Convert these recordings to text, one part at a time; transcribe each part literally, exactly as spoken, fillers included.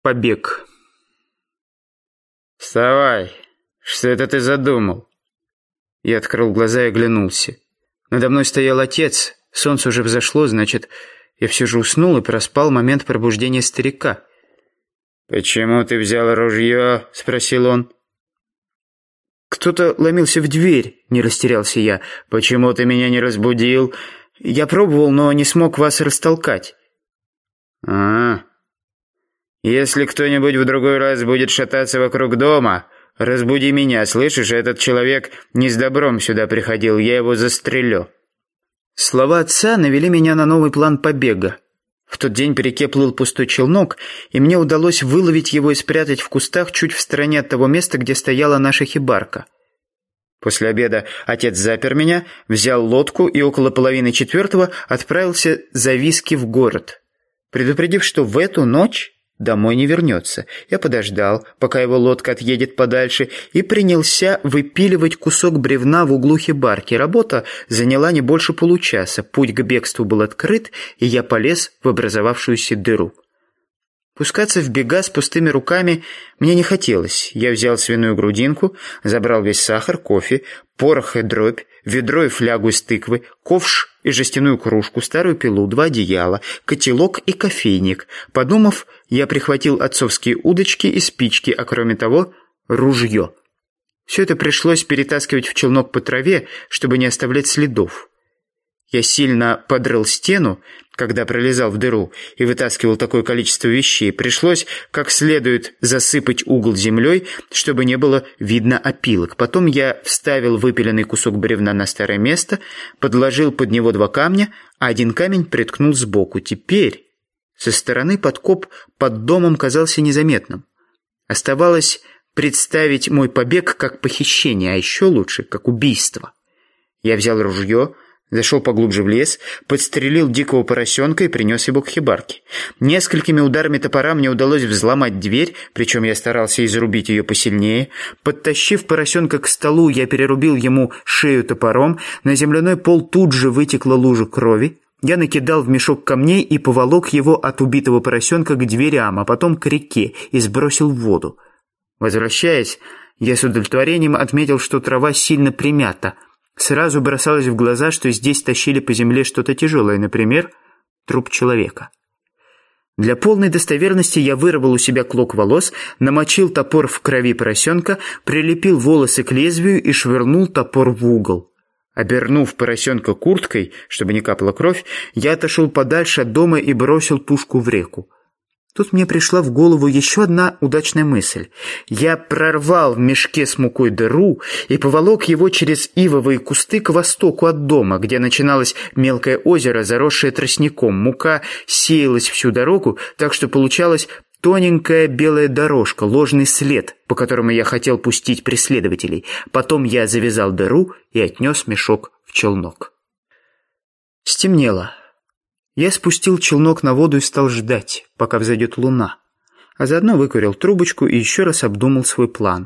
Побег. «Вставай! Что это ты задумал?» Я открыл глаза и оглянулся. Надо мной стоял отец. Солнце уже взошло, значит, я все же уснул и проспал момент пробуждения старика. «Почему ты взял ружье?» — спросил он. «Кто-то ломился в дверь», — не растерялся я. «Почему ты меня не разбудил?» «Я пробовал, но не смог вас растолкать». «А, если кто-нибудь в другой раз будет шататься вокруг дома, разбуди меня, слышишь? Этот человек не с добром сюда приходил, я его застрелю». Слова отца навели меня на новый план побега. В тот день по реке плыл пустой челнок, и мне удалось выловить его и спрятать в кустах чуть в стороне от того места, где стояла наша хибарка. После обеда отец запер меня, взял лодку и около половины четвертого отправился за виски в город, предупредив, что в эту ночь домой не вернется. Я подождал, пока его лодка отъедет подальше, и принялся выпиливать кусок бревна в углу хибарки. Работа заняла не больше получаса. Путь к бегству был открыт, и я полез в образовавшуюся дыру. Пускаться в бега с пустыми руками мне не хотелось. Я взял свиную грудинку, забрал весь сахар, кофе, порох и дробь, ведро и флягу из тыквы, ковш и жестяную кружку, старую пилу, два одеяла, котелок и кофейник. Подумав, я прихватил отцовские удочки и спички, а кроме того, ружье. Все это пришлось перетаскивать в челнок по траве, чтобы не оставлять следов. Я сильно подрыл стену, когда пролезал в дыру и вытаскивал такое количество вещей. Пришлось как следует засыпать угол землей, чтобы не было видно опилок. Потом я вставил выпиленный кусок бревна на старое место, подложил под него два камня, а один камень приткнул сбоку. Теперь со стороны подкоп под домом казался незаметным. Оставалось представить мой побег как похищение, а еще лучше, как убийство. Я взял ружье, зашел поглубже в лес, подстрелил дикого поросенка и принес его к хибарке. Несколькими ударами топора мне удалось взломать дверь, причем я старался изрубить ее посильнее. Подтащив поросенка к столу, я перерубил ему шею топором. На земляной пол тут же вытекла лужа крови. Я накидал в мешок камней и поволок его от убитого поросенка к дверям, а потом к реке и сбросил в воду. Возвращаясь, я с удовлетворением отметил, что трава сильно примята. Сразу бросалось в глаза, что здесь тащили по земле что-то тяжелое, например, труп человека. Для полной достоверности я вырвал у себя клок волос, намочил топор в крови поросенка, прилепил волосы к лезвию и швырнул топор в угол. Обернув поросенка курткой, чтобы не капала кровь, я отошел подальше от дома и бросил пушку в реку. Тут мне пришла в голову еще одна удачная мысль. Я прорвал в мешке с мукой дыру и поволок его через ивовые кусты к востоку от дома, где начиналось мелкое озеро, заросшее тростником. Мука сеялась всю дорогу, так что получалась тоненькая белая дорожка, ложный след, по которому я хотел пустить преследователей. Потом я завязал дыру и отнес мешок в челнок. Стемнело. Я спустил челнок на воду и стал ждать, пока взойдет луна, а заодно выкурил трубочку и еще раз обдумал свой план.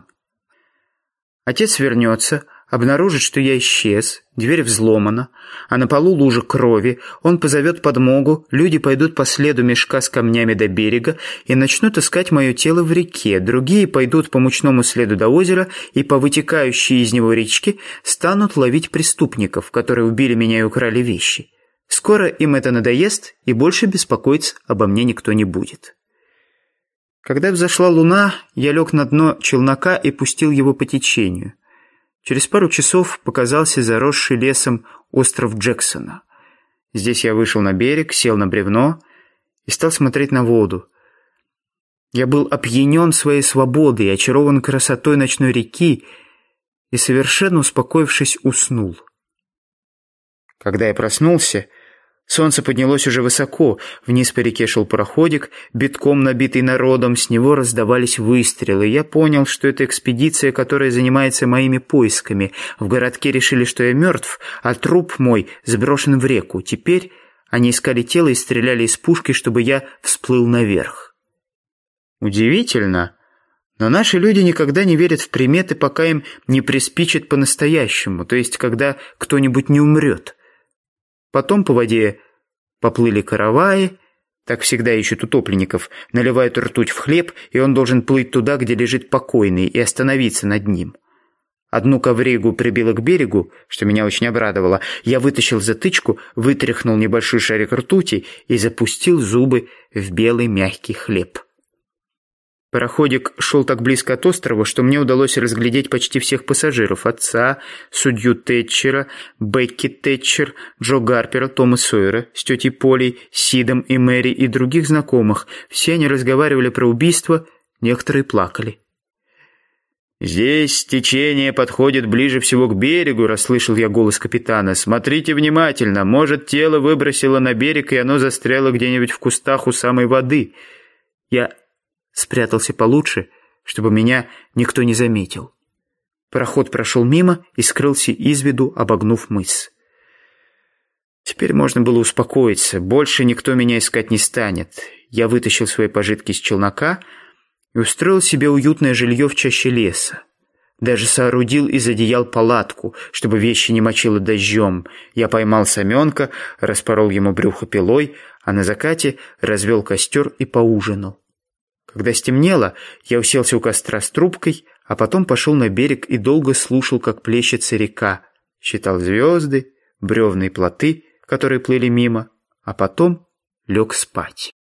Отец вернется, обнаружит, что я исчез, дверь взломана, а на полу лужа крови, он позовет подмогу, люди пойдут по следу мешка с камнями до берега и начнут искать мое тело в реке, другие пойдут по мучному следу до озера и по вытекающей из него речке станут ловить преступников, которые убили меня и украли вещи. Скоро им это надоест, и больше беспокоиться обо мне никто не будет. Когда взошла луна, я лег на дно челнока и пустил его по течению. Через пару часов показался заросший лесом остров Джексона. Здесь я вышел на берег, сел на бревно и стал смотреть на воду. Я был опьянен своей свободой, очарован красотой ночной реки и, совершенно успокоившись, уснул. Когда я проснулся, солнце поднялось уже высоко, вниз по реке шел пароходик, битком набитый народом, с него раздавались выстрелы. Я понял, что это экспедиция, которая занимается моими поисками. В городке решили, что я мертв, а труп мой сброшен в реку. Теперь они искали тело и стреляли из пушки, чтобы я всплыл наверх. Удивительно, но наши люди никогда не верят в приметы, пока им не приспичит по-настоящему, то есть когда кто-нибудь не умрет. Потом по воде поплыли караваи, Так всегда ищут утопленников. Наливают ртуть в хлеб, и он должен плыть туда, где лежит покойный, и остановиться над ним. Одну ковригу прибило к берегу, что меня очень обрадовало. Я вытащил затычку, вытряхнул небольшой шарик ртути и запустил зубы в белый мягкий хлеб. Пароходик шел так близко от острова, что мне удалось разглядеть почти всех пассажиров: отца, судью Тэтчера, Бекки Тэтчер, Джо Гарпера, Тома Сойера с тетей Полей, Сидом и Мэри и других знакомых. Все они разговаривали про убийство, некоторые плакали. «Здесь течение подходит ближе всего к берегу», — расслышал я голос капитана. «Смотрите внимательно, может, тело выбросило на берег, и оно застряло где-нибудь в кустах у самой воды». Я спрятался получше, чтобы меня никто не заметил. Пароход прошел мимо и скрылся из виду, обогнув мыс. Теперь можно было успокоиться, больше никто меня искать не станет. Я вытащил свои пожитки из челнока и устроил себе уютное жилье в чаще леса. Даже соорудил из одеял палатку, чтобы вещи не мочило дождем. Я поймал саменка, распорол ему брюхо пилой, а на закате развел костер и поужинал. Когда стемнело, я уселся у костра с трубкой, а потом пошел на берег и долго слушал, как плещется река, считал звезды, бревна и плоты, которые плыли мимо, а потом лег спать.